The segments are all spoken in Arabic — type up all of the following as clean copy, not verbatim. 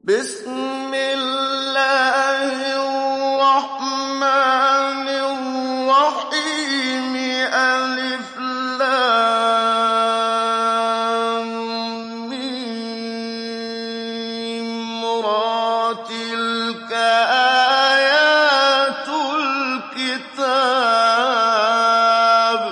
بسم الله الرحمن الرحيم ألف لام ميم را تلك آيات الكتاب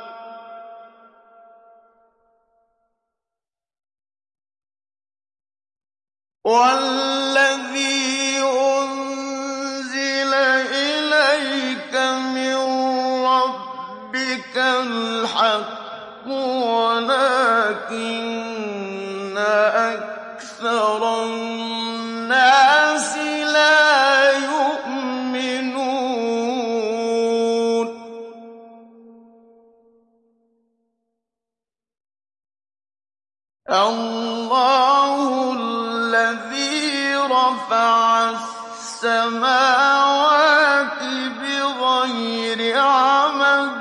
والذي أنزل إليك من ربك الحق ولكن أكثر الناس لا يؤمنون الله الذي رفع السماوات بغير عمد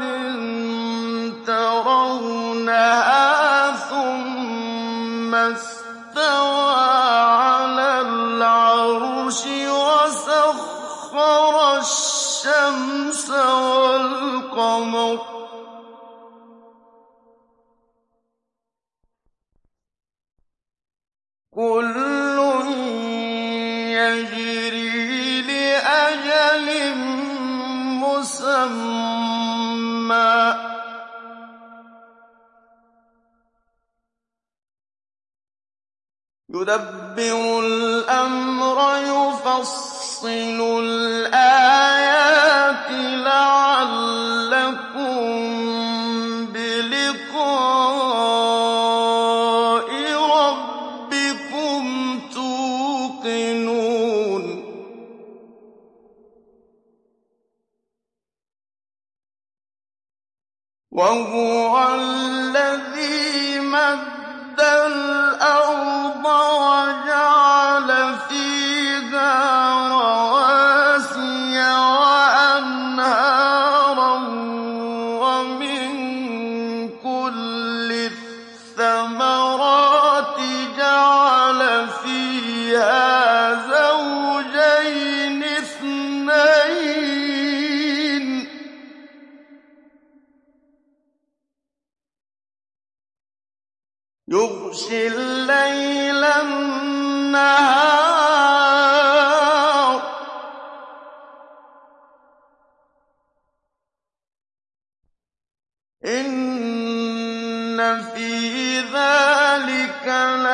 ترونها ثم استوى على العرش وسخر الشمس والقمر كل يجري لأجل مسمى يدبر الأمر يفصل الآيات لعلكم بلقاء ربكم توقنون وهو الذي مد الأرض وجعل فيها رواسي وأنهارا ومن كل الثمرات جعل فيها زوجين اثنين يغشي الليل النهار إن في ذلك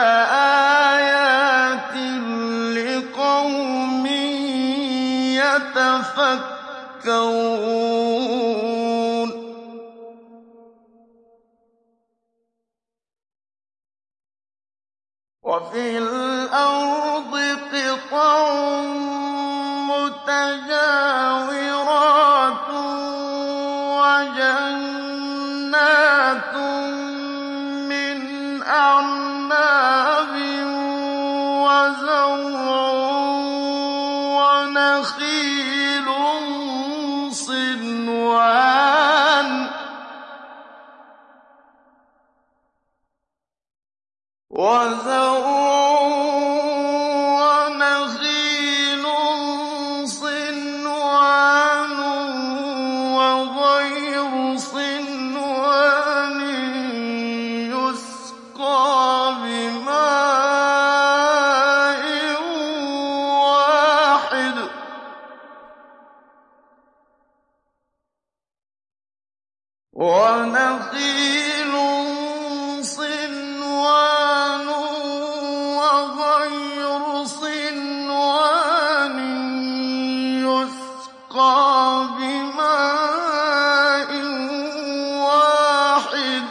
لآيات لقوم يتفكرون وفي الأرض قطع متجاورات وجنات من أعناب وزرع ونخيل صنوان ونخيل صنوان وغير صنوان يسقى بماء واحد ونخيل صنوان وغير صنوان يسقى بماء واحد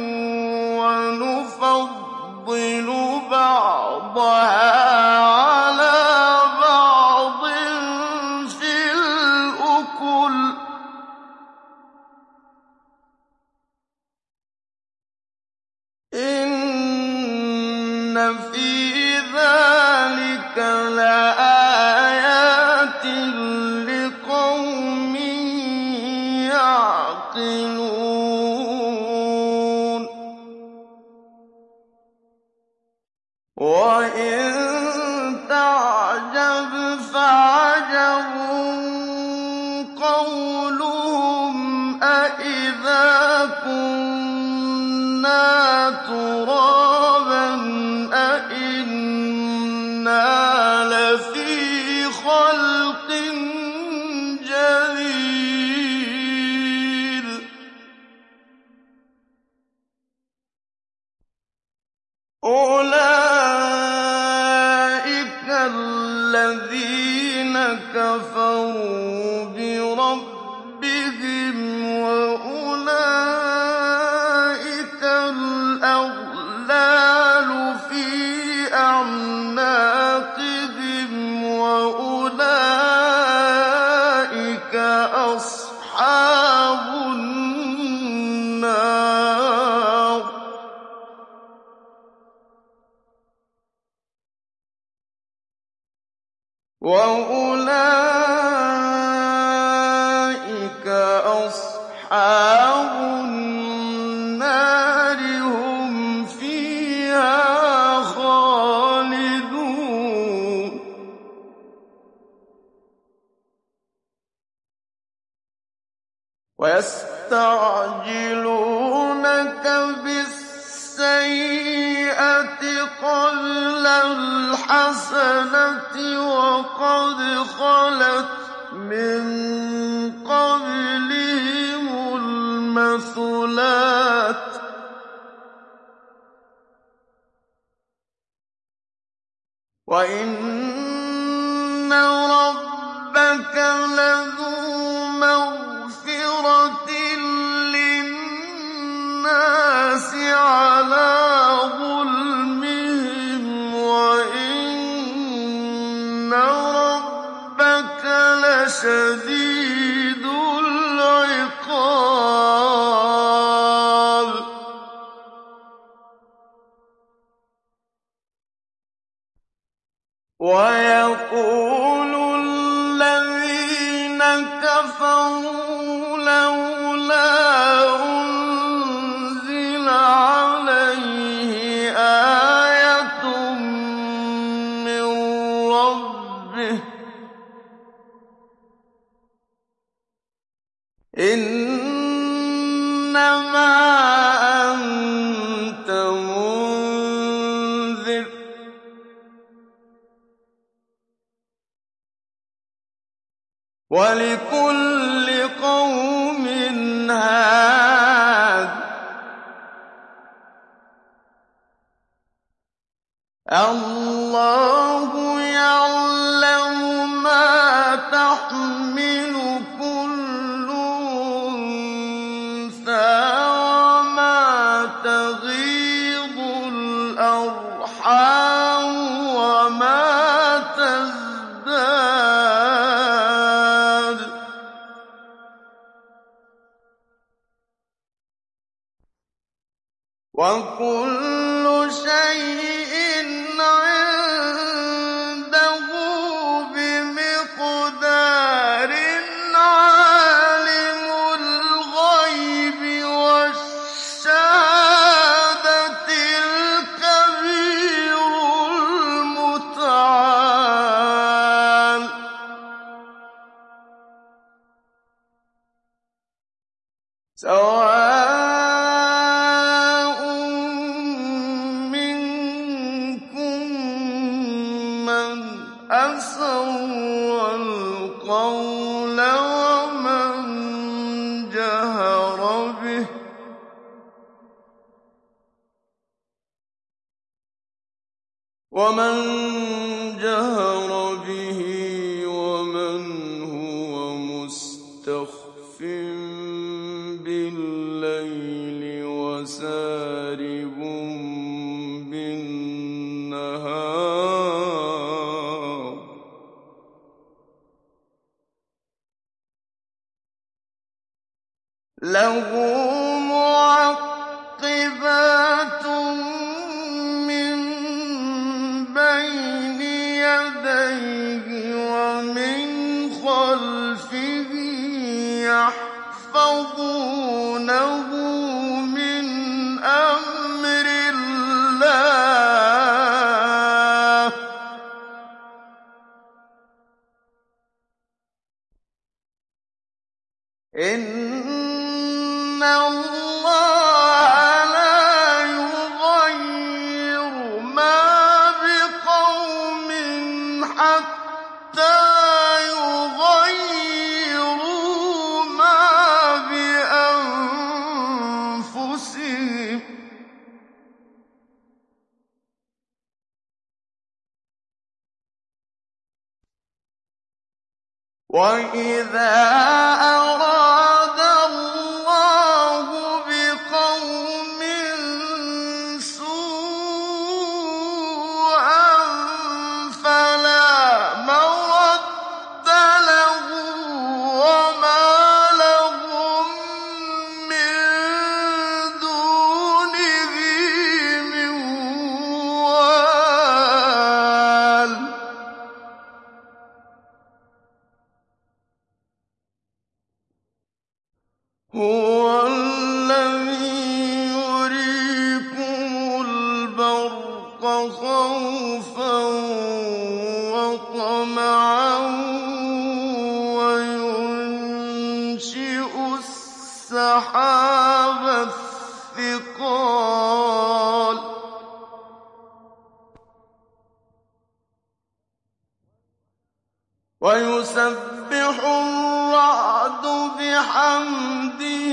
ونفضل بعضها على بعض في الأكل تُرَابًا أَإِنَّا لَفِي خَلْقٍ جَدِيدٍ أُولَٰئِكَ الَّذِينَ كَفَرُوا بِرَبِّهِمْ وَأُولَٰئِكَ الْأَغْلَالُ فِي أَعْنَاقِهِمْ وَأُولَٰئِكَ أَصْحَابُ النَّارِ هُمْ فِيهَا خَالِدُونَ وَيَسْتَعْجِلُونَكَ بِالسَّيِّئَةِ قَبْلَ الْحَسَنَةِ وَقَدْ خَلَتْ مِن قَبْلِهِمُ الْمَثُلَاتُ ۗ وَإِنَّ رَبَّكَ لَذُو مَغْفِرَةٍ لِّلنَّاسِ عَلَىٰ ظُلْمِهِمْ وَإِنَّ رَبَّكَ لَشَدِيدُ الْعِقَابِ وَيَقُولُ الَّذِينَ كَفَرُوا لَوْلَا أُنزِلَ عَلَيْهِ آيَةٌ مِّن رَّبِّهِ ۗ إِنَّمَا أَنتَ مُنذِرٌ ۖ وَلِكُلِّ قَوْمٍ هَادٍ ۗ اللَّهُ يَعْلَمُ مَا تَحْمِلُ كُلُّ أُنثَىٰ وَمَا تَغِيضُ الْأَرْحَامُ وَمَا تَزْدَادُ ۖ وَكُلُّ شَيْءٍ عِندَهُ بِمِقْدَارٍ عَالِمُ الْغَيْبِ وَالشَّهَادَةِ الْكَبِيرُ الْمُتَعَالِ سَوَاءٌ مِّنكُم مَّنْ أَسَرَّ الْقَوْلَ وَمَن جَهَرَ بِهِ وَمَنْ هُوَ مُسْتَخْفٍ بِاللَّيْلِ وَسَارِبٌ بِالنَّهَارِ لَهُ مُعَقِّبَاتٌ مِّن بَيْنِ يَدَيْهِ وَمِنْ خَلْفِهِ يَحْفَظُونَهُ مِنْ أَمْرِ اللَّهِ ۗ إِنَّ اللَّهَ لَا يُغَيِّرُ وَإِذَا أَرَادَ اللَّهُ بِقَوْمٍ سُوءًا فَلَا مَرَدَّ لَهُ وَمَا لَهُم مِّن دُونِهِ مِن وَالٍ هُوَ الَّذِي يُرِيكُمُ الْبَرْقَ خَوْفًا وَطَمَعًا وَيُنشِئُ السَّحَابَ الثِّقَالَ وَيُسَبِّحُ الرَّعْدُ بِحَمْدِهِ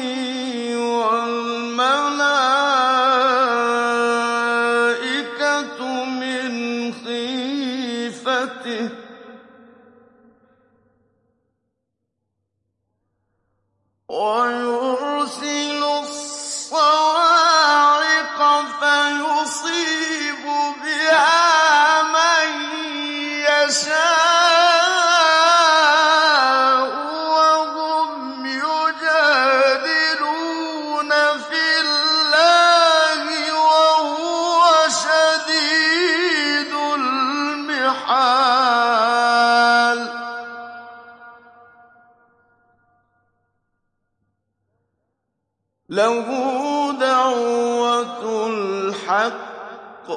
وَالْمَلَائِكَةُ مِنْ خِيفَتِهِ وَيُرْسِلُ الصَّوَاعِقَ فَيُصِيبُ بِهَا مَن يَشَاءُ وَهُمْ يُجَادِلُونَ فِي اللَّهِ وَهُوَ شَدِيدُ الْمِحَالِ لَهُ دَعْوَةُ الْحَقِّ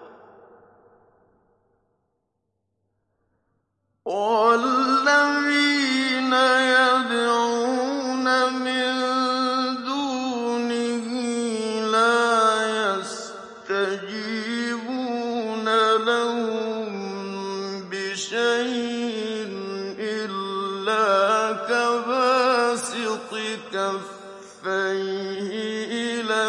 وَالَّذِينَ يَدْعُونَ مِن دُونِهِ لَا يَسْتَجِيبُونَ لَهُم بِشَيْءٍ إِلَّا كَبَاسِطِ كَفَّيْهِ إِلَى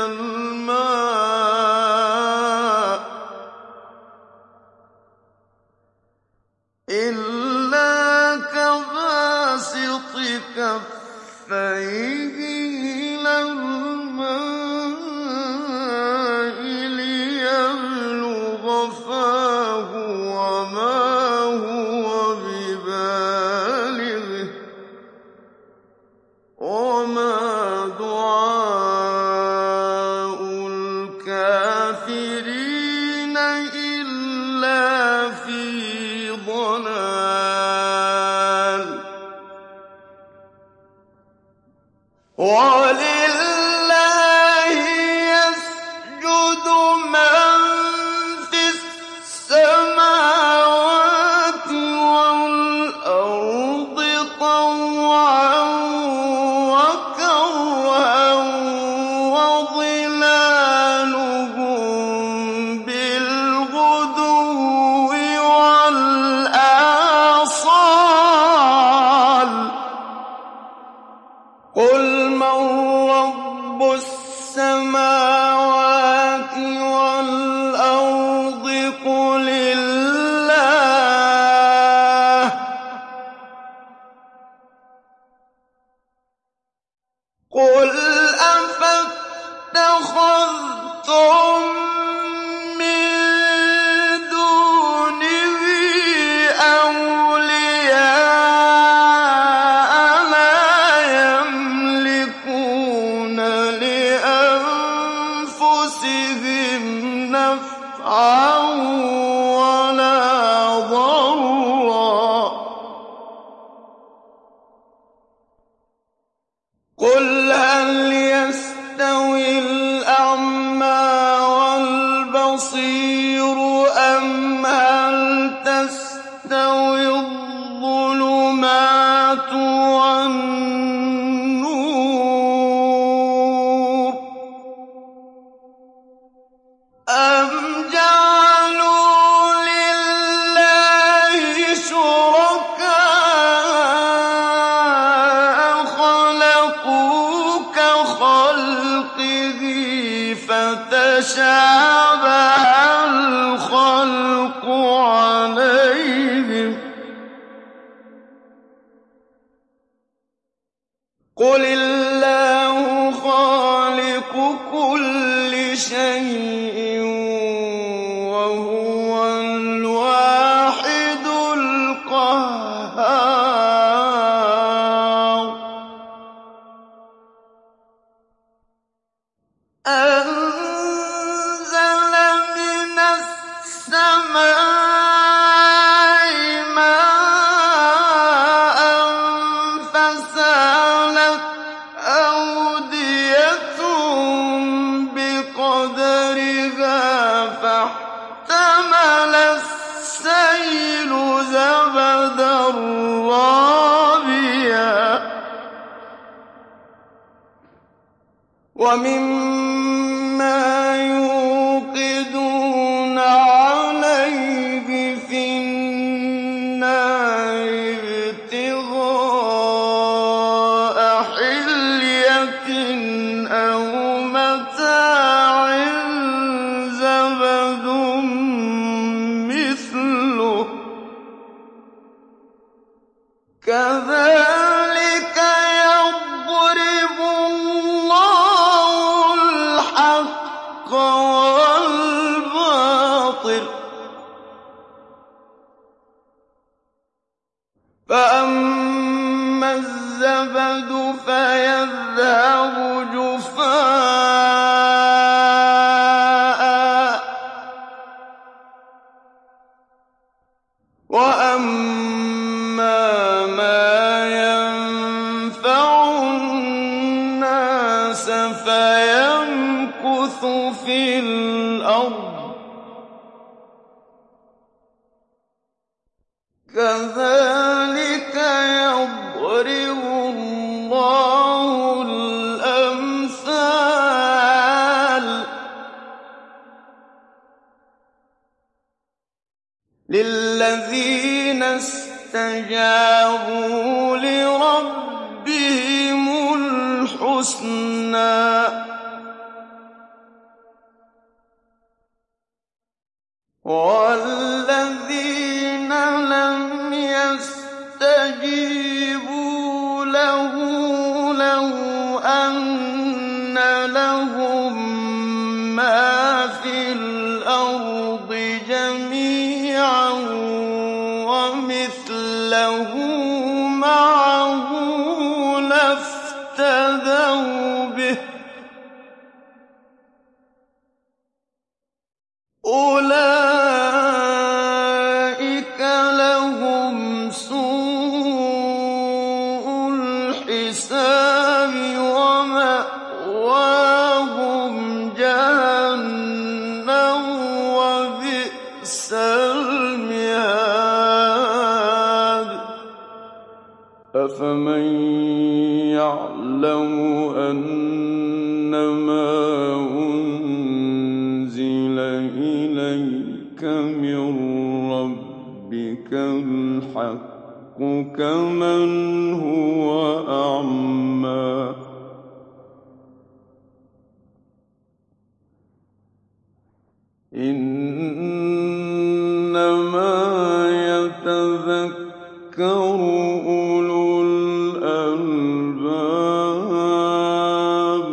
الْمَاءِ لِيَبْلُغَ فَاهُ وَمَا هُوَ بِبَالِغِهِ ۚ وَمَا دُعَاءُ الْكَافِرِينَ إِلَّا فِي ضَلَالٍ وَلِلَّهِ يَسْجُدُ مَن فِي السَّمَاوَاتِ وَالْأَرْضِ طَوْعًا وَكَرْهًا وَظِلَالُهُم بِالْغُدُوِّ وَالْآصَالِ ۖ قُلْ مَن رَّبُّ السَّمَاوَاتِ وَالْأَرْضِ قُلِ اللَّهُ ۚ قُلْ أَفَاتَّخَذْتُم مِّن دُونِهِ أَوْلِيَاءَ لَا يَمْلِكُونَ لِأَنفُسِهِمْ نَفْعًا وَلَا ضَرًّا ۚ قُلْ هَلْ يَسْتَوِي الْأَعْمَىٰ وَالْبَصِيرُ أَمْ هَلْ تَسْتَوِي الظُّلُمَاتُ وَالنُّورُ أَمْ جَعَلُوا لِلَّهِ شُرَكَاءَ خَلَقُوا كَخَلْقِهِ فَتَشَابَهَ الْخَلْقُ عَلَيْهِمْ ۚ قُلِ اللَّهُ خَالِقُ كُلِّ شَيْءٍ وَهُوَ الْوَاحِدُ الْقَهَّارُ أَنزَلَ مِنَ السَّمَاءِ مَاءً فَسَالَتْ أَوْدِيَةٌ بِقَدَرِهَا فَاحْتَمَلَ السَّيْلُ زَبَدًا رَّابِيًا وَمِمَّا يُوقِدُونَ عَلَيْهِ فِي النَّارِ ابْتِغَاءَ حِلْيَةٍ أَوْ مَتَاعٍ زَبَدٌ مِّثْلُهُ ۚ كَذَٰلِكَ يَضْرِبُ اللَّهُ الْحَقَّ وَالْبَاطِلَ ۚ فَأَمَّا الزَّبَدُ فَيَذْهَبُ جُفَاءً ۖ وَأَمَّا مَا يَنفَعُ النَّاسَ فَيَمْكُثُ فِي الْأَرْضِ ۚ كَذَٰلِكَ يَضْرِبُ اللَّهُ الْأَمْثَالَ لِلَّذِينَ اسْتَجَابُوا لِرَبِّهِمُ الْحُسْنَىٰ ۚ وَالَّذِينَ لَمْ يَسْتَجِيبُوا لَهُ لَوْ أَنَّ لَهُم مَّا فِي الْأَرْضِ جَمِيعًا وَمِثْلَهُ مَعَهُ لَافْتَدَوْا بِهِ ۚ أُولَٰئِكَ لَهُمْ سُوءُ الْحِسَابِ وَمَأْوَاهُمْ جَهَنَّمُ ۖ وَبِئْسَ الْمِهَادُ أَفَمَن يَعْلَمُ أَنَّمَا أُنزِلَ إِلَيْكَ مِن رَّبِّكَ الْحَقُّ كَمَنْ هُوَ أَعْمَىٰ إِنَّمَا يَتَذَكَّرُ أُولُو الْأَلْبَابِ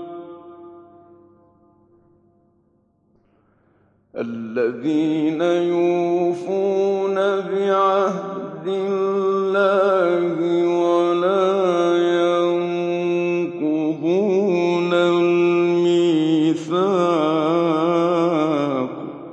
الَّذِينَ يُوفُونَ بِعَهْدِ اللَّهِ وَلَا يَنقُضُونَ الْمِيثَاقَ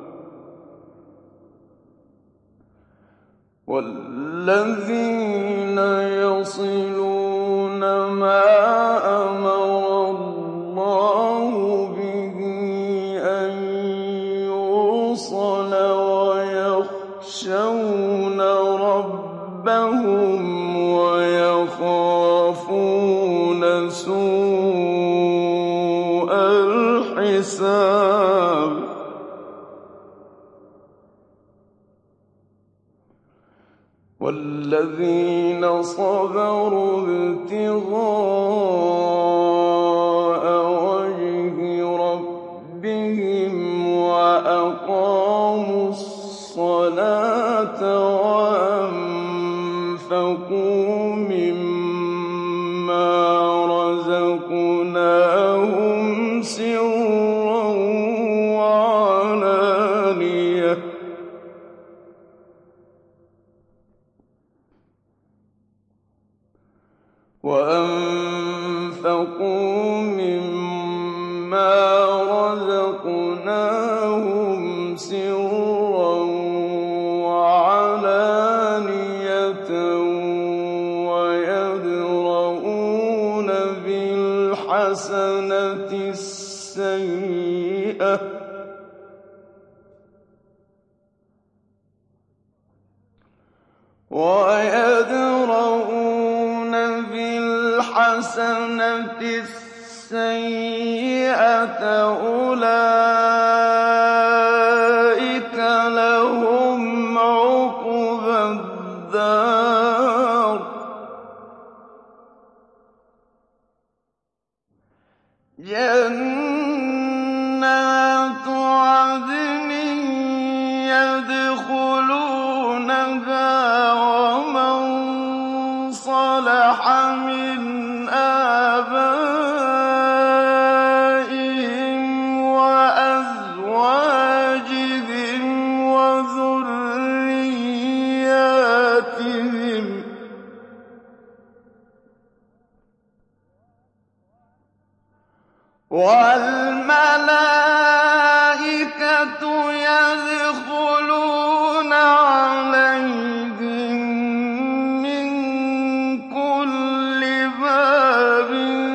وَالَّذِينَ يَصِلُونَ مَا أَمَرَ اللَّهُ بِهِ أَن يُوصَلَ وَيَخْشَوْنَ رَبَّهُمْ وَيَخَافُونَ سُوءَ الْحِسَابِ وَالَّذِينَ صَبَرُوا ابْتِغَاءَ وَجْهِ رَبِّهِمْ وَأَقَامُوا الصَّلَاةَ وَأَنفَقُوا مِمَّا وأنفقوا مما رزقناهم سرا وعلانية ويدرؤون بالحسنة السيئة أولئك لهم عقبى الدار جنات عدن يدخلونها ومن صلح من آبائهم وأزواجهم وذرياتهم والملائكة يدخلون عليهم من كل باب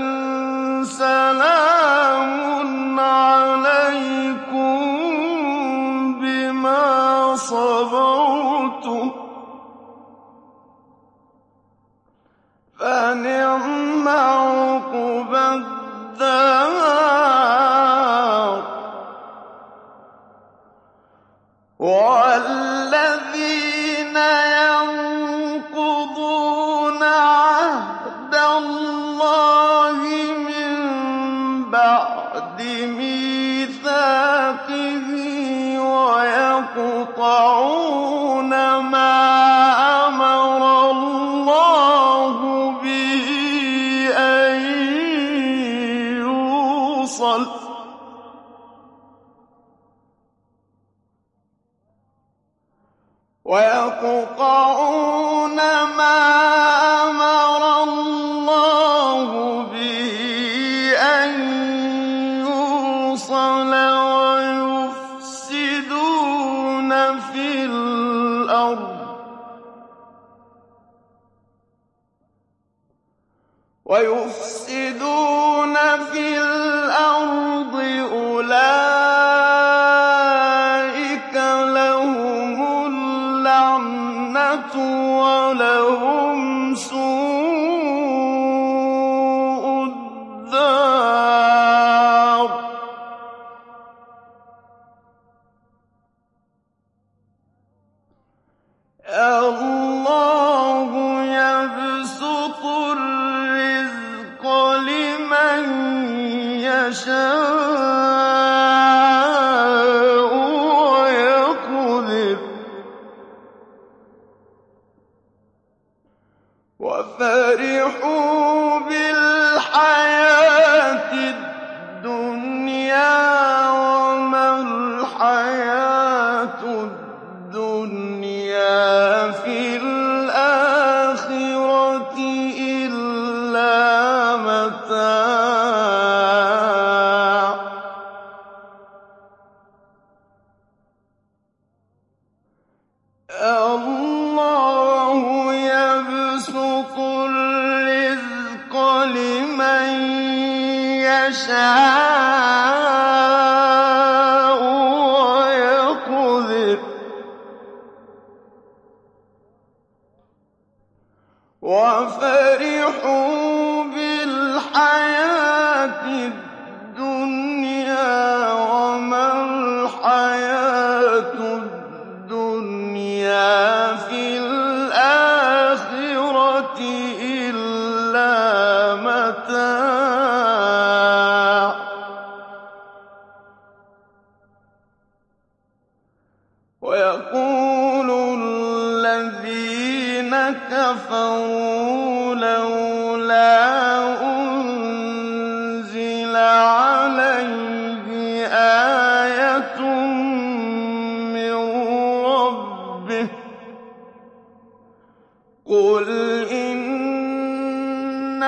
سلام عليكم بما صبرتم فنعم عقبى الدار والذين ينقضون عهد الله من بعد ميثاقه ويقطعون ما أمر الله به أن يوصل ويقطعون ما أمر الله به أن يوصل ويفسدون في الأرض أولئك لهم اللعنة ولهم سوء الدار الله يبسط الرزق لمن يشاء ويقدر وفرحوا بالحياة الدنيا وما الحياة الدنيا في الآخرة إلا متاع الله يبسط الرزق لمن يشاء ويقدر وفرحوا بالحياة الدنيا وما الحياة الدنيا في الآخرة إلا متاع ويقول الذين كفروا لولا أنزل عليه آية من ربه قل إنما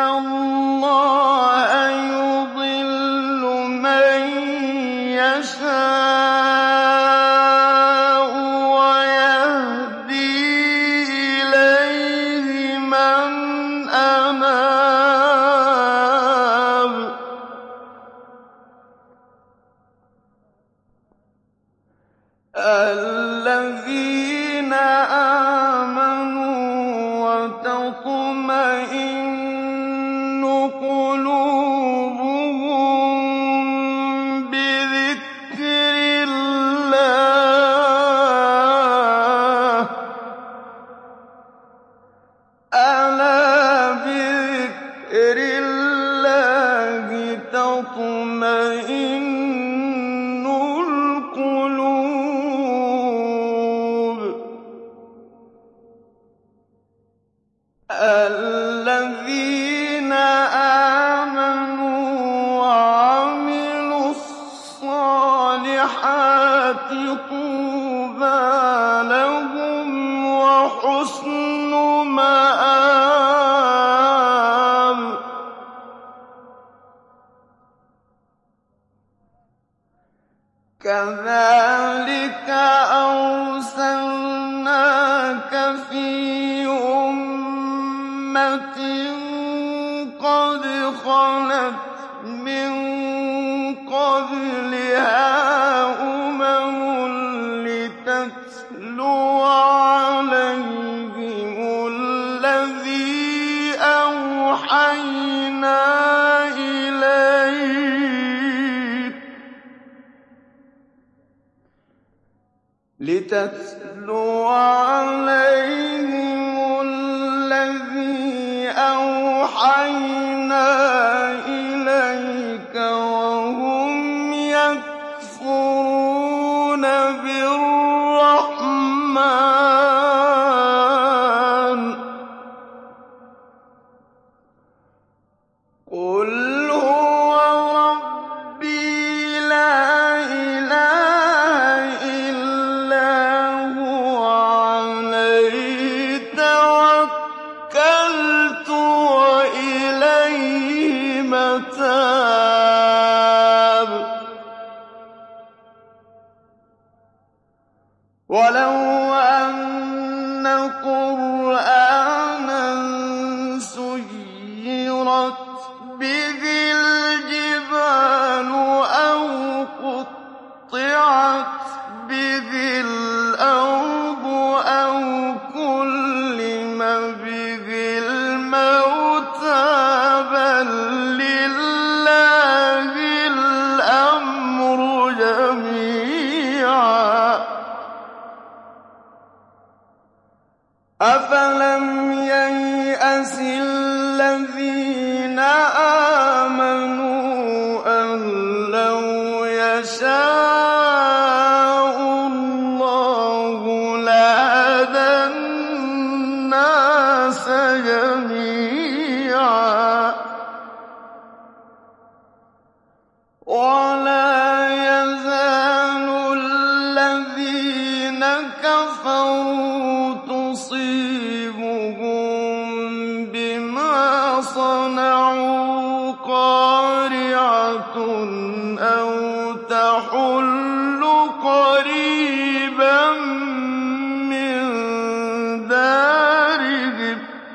الذين آمنوا وعملوا الصالحات طوبى لهم وحسن مآب. كذلك أرسلناك في أمة قد خلت من قبلها لتتلو عليهم الذي أوحينا إليك وهم يكفرون بالرحمن. قل هو ربي لا إله إلا هو عليه توكلت وإليه متاب. ولو أن قرآنا سيرت به الجبال أو قطعت به الأرض أو كلم به الموتى بل لله الأمر جميعا. أفلم ييأس الذين آمنوا أن لو يشاء الله لهدى الناس جميعا. ولا يزال الذين كفروا تصيبهم بما صنعوا قارعة أو تحل قريبا من دارهم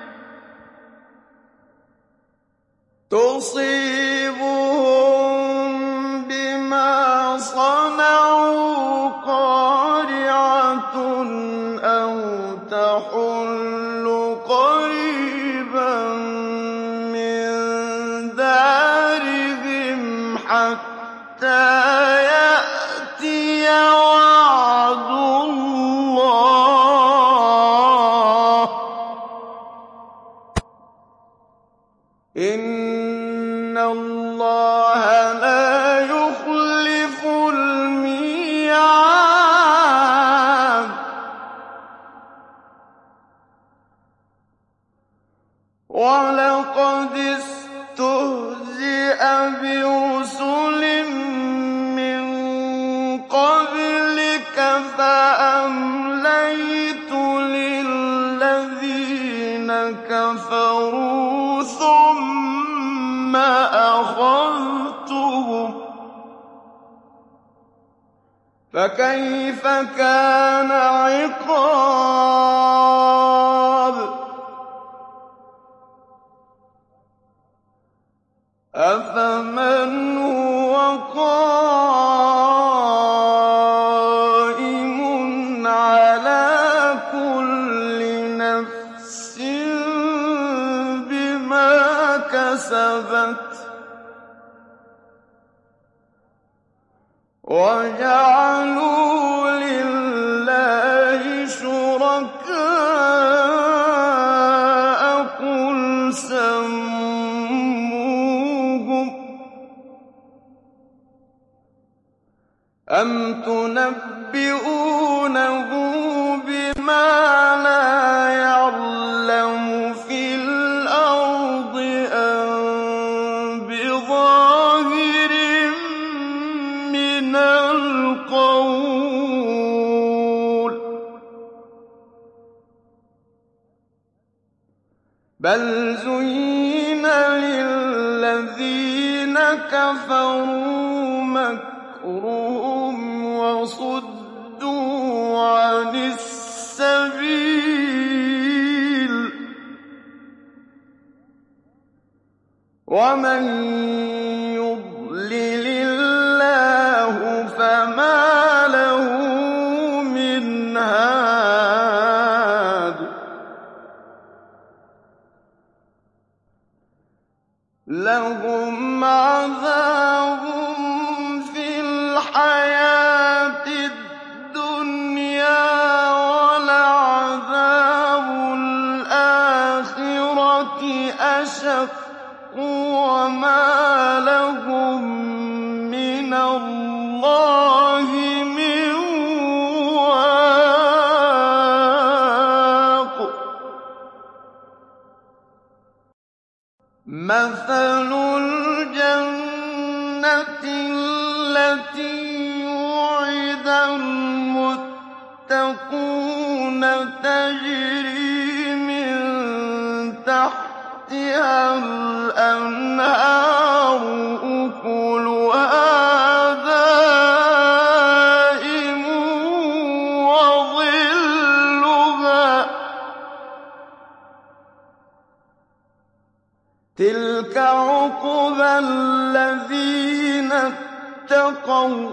تحل قريبا من دارهم حتى يأتي وعد الله. إن الله لا يخلف الميعاد. ولقد استهزئ برسل من قبلك فأمليت للذين كفروا ثم أخذتهم فكيف كان عقاب. أفمن هو قائم على كل نفس بما كسبت وجعلوا لله شركاء قل سموهم أم تنبئونه بما لا يعلم في بَلْ زُيِّنَ لِلَّذِينَ كَفَرُوا مَكْرُهُمْ وَصُدُّوا عَنِ السَّبِيلِ ۚ وَمَن يُضْلِلِ اللَّهُ فَمَا لَهُ مِنْ هَادٍ لَّهُمْ عَذَابٌ فِي الْحَيَاةِ الدُّنْيَا وَلَعَذَابُ الْآخِرَةِ أَشَقُّ وَمَا لَهُم مِّنَ اللَّهِ مِن وَاقٍ مَّثَلُ الْجَنَّةِ الَّتِي وُعِدَ الْمُتَّقُونَ تَجْرِي مِن تَحْتِهَا الْأَنْهَارُ أُكُلُهَا دَائِمٌ وَظِلُّهَا ۚ تِلْكَ عُقْبَى الَّذِينَ اتَّقَوا ۖ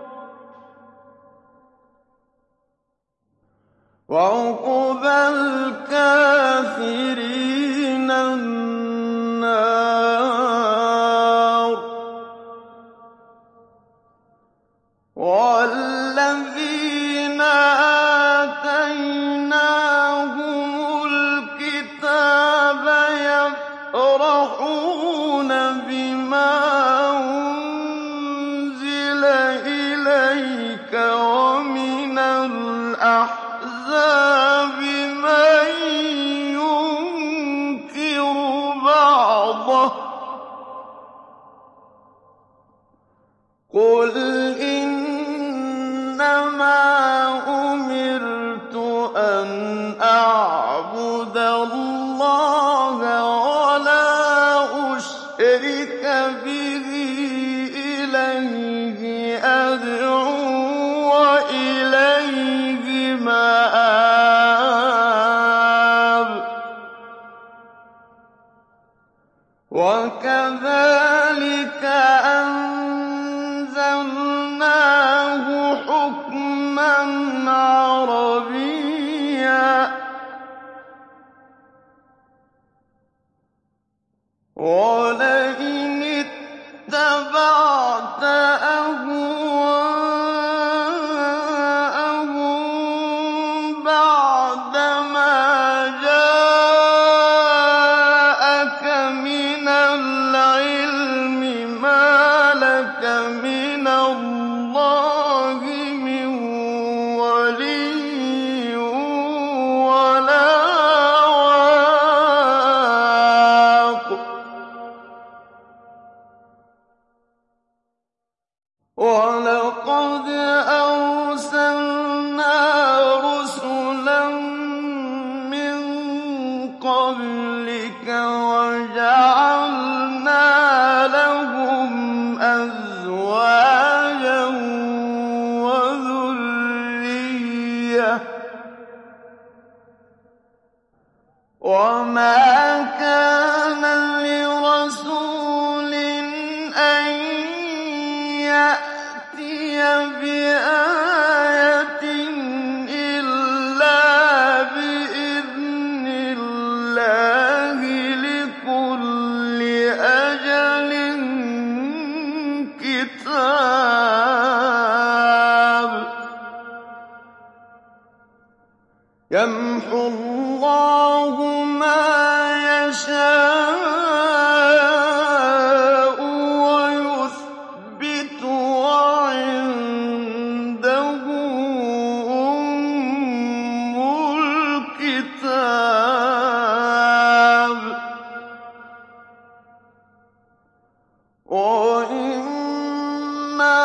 وَعُقْبَى الْكَافِرِينَ النَّارُ وَالَّذِينَ آتَيْنَاهُمُ الْكِتَابَ يَفْرَحُونَ بِمَا أُنزِلَ إِلَيْكَ وَمِنَ الْأَحْزَابِ مَن يُنكِرُ بَعْضَهُ ۚ قُلْ إِنَّمَا أُمِرْتُ أَنْ أَعْبُدَ اللَّهَ وَلَا أُشْرِكَ بِهِ إِلَيْهِ أَدْعُو وَإِلَيْهِ مَآبِ وَكَذَٰلِكَ أَنزَلْنَاهُ حُكْمًا عَرَبِيًّا ۚ وَلَئِنِ اتَّبَعْتَ أَهْوَاءَهُم بَعْدَمَا جَاءَكَ مِنَ الْعِلْمِ مَا لَكَ مِنَ اللَّهِ مِن وَلِيٍّ وَلَا وَاقٍ وَلَقَدْ أَرْسَلْنَا رُسُلًا مِّن قَبْلِكَ وَجَعَلْنَا لَهُمْ أَزْوَاجًا وَذُرِّيَّةً ۚ وَمَا كَانَ لِرَسُولٍ أَن يَأْتِيَ بِآيَةٍ إِلَّا بِإِذْنِ اللَّهِ لِكُلِّ أَجَلٍ كِتَابٌ يَمْحُو اللَّهُ مَا يَشَاءُ وَيُثْبِتُ ۖ وَعِندَهُ أُمُّ الْكِتَابِ وَإِمَّا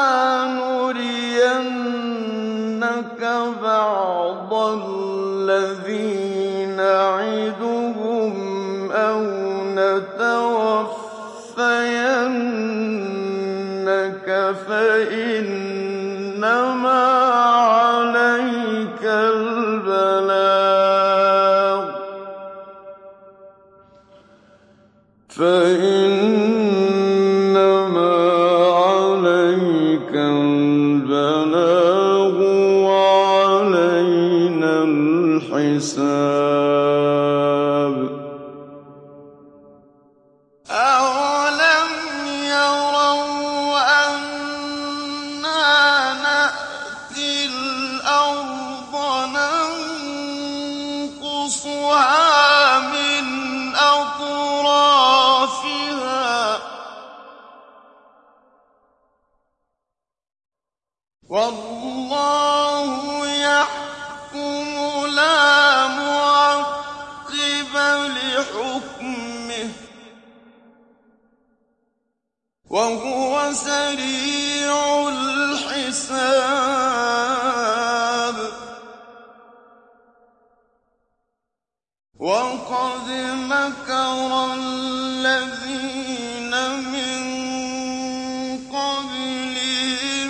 نُرِيَنَّكَ بَعْضَ الَّذِي نَعِدُهُمْ فإنما عليك البلاغ وعلينا الحساب. أَوَلَمْ يَرَوْا أَنَّا نَأْتِي الْأَرْضَ نَنقُصُهَا مِنْ أَطْرَافِهَا ۚ وَاللَّهُ يَحْكُمُ لَا مُعَقِّبَ لِحُكْمِهِ ۚ وَهُوَ سَرِيعُ الْحِسَابِ. وَقَدْ مَكَرَ الَّذِينَ مِن قَبْلِهِمْ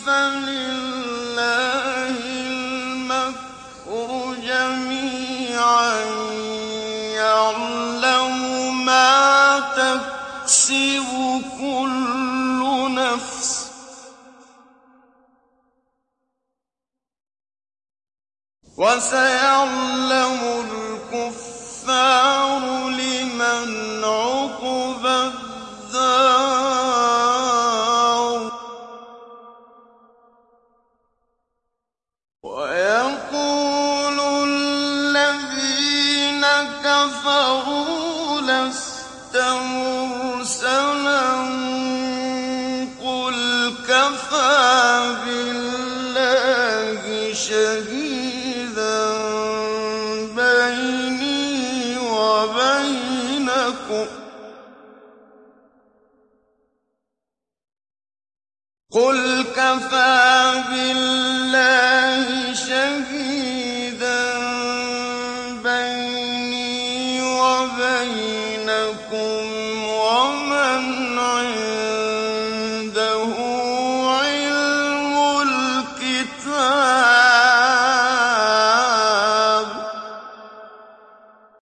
فَلِلَّهِ الْمَكْرُ جَمِيعًا يَعْلَمُ مَا تَكْسِبُ كُلُّ نَفْسٍ ۗ وَسَيَعْلَمُ الْكُفَّارُ لِمَنْ عُقْبَى الدَّارِ. وَيَقُولُ الَّذِينَ كَفَرُوا لَسْتَ مُرْسَلًا ۚ قُلْ كَفَىٰ بِاللَّهِ شَهِيدًا بَيْنِي وَبَيْنَكُمْ ۚ قُلْ كَفَىٰ بِاللَّهِ